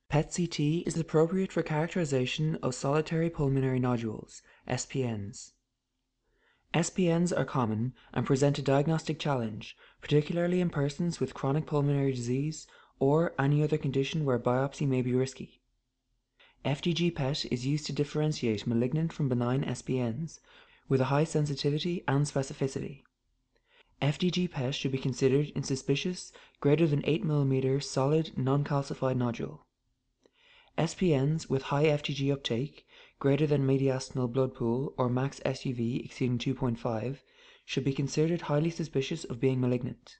PET-CT is appropriate for characterization of solitary pulmonary nodules, SPNs. SPNs are common and present a diagnostic challenge, particularly in persons with chronic pulmonary disease or any other condition where biopsy may be risky. FDG PET is used to differentiate malignant from benign SPNs with a high sensitivity and specificity. FDG PET should be considered in suspicious greater than 8 mm solid non-calcified nodule. SPNs with high FDG uptake, greater than mediastinal blood pool or max SUV exceeding 2.5, should be considered highly suspicious of being malignant.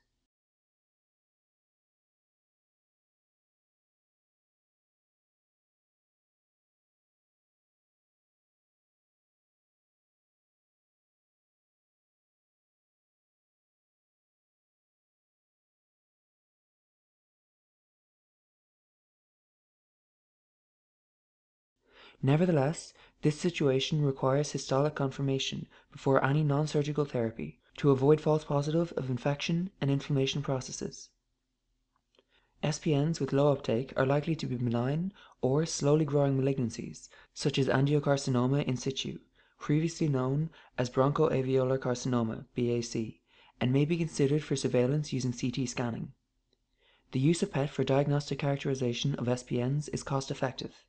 Nevertheless, this situation requires histolic confirmation before any non-surgical therapy to avoid false positive of infection and inflammation processes. SPNs with low uptake are likely to be benign or slowly growing malignancies, such as angiocarcinoma in situ, previously known as bronchoalveolar carcinoma (BAC), and may be considered for surveillance using CT scanning. The use of PET for diagnostic characterization of SPNs is cost-effective.